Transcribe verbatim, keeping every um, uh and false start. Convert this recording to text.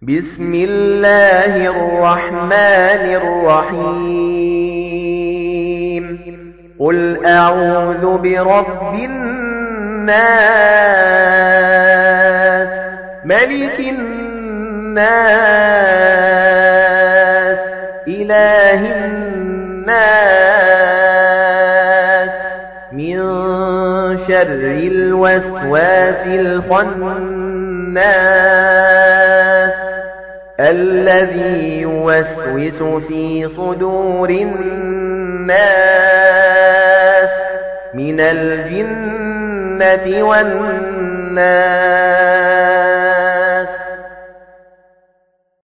بسم الله الرحمن الرحيم قل أعوذ برب الناس ملك الناس إله الناس من شر الوسواس الخناس الذي يوسوس في صدور الناس من الجنة والناس